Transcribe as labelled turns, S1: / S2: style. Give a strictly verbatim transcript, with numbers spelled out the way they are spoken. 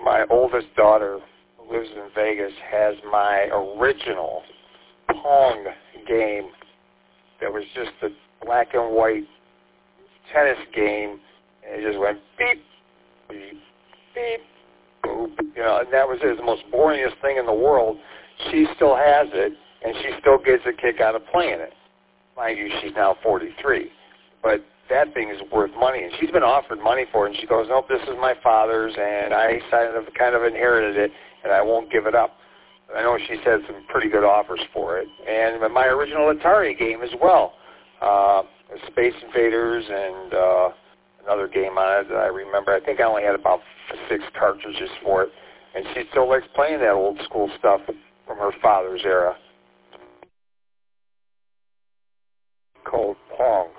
S1: my oldest daughter, who lives in Vegas, has my original Pong game that was just a black and white tennis game, and it just went beep, beep, beep, boop. You know, and that was it. It was the most boringest thing in the world. She still has it, and she still gets a kick out of playing it. Mind you, she's now forty-three. But that thing is worth money, and she's been offered money for it, and she goes, nope, this is my father's, and I kind of, kind of inherited it, and I won't give it up. I know she's had some pretty good offers for it. And my original Atari game as well, uh, Space Invaders and uh, another game on it that I remember. I think I only had about six cartridges for it, and she still likes playing that old school stuff from her father's era. Called Pong.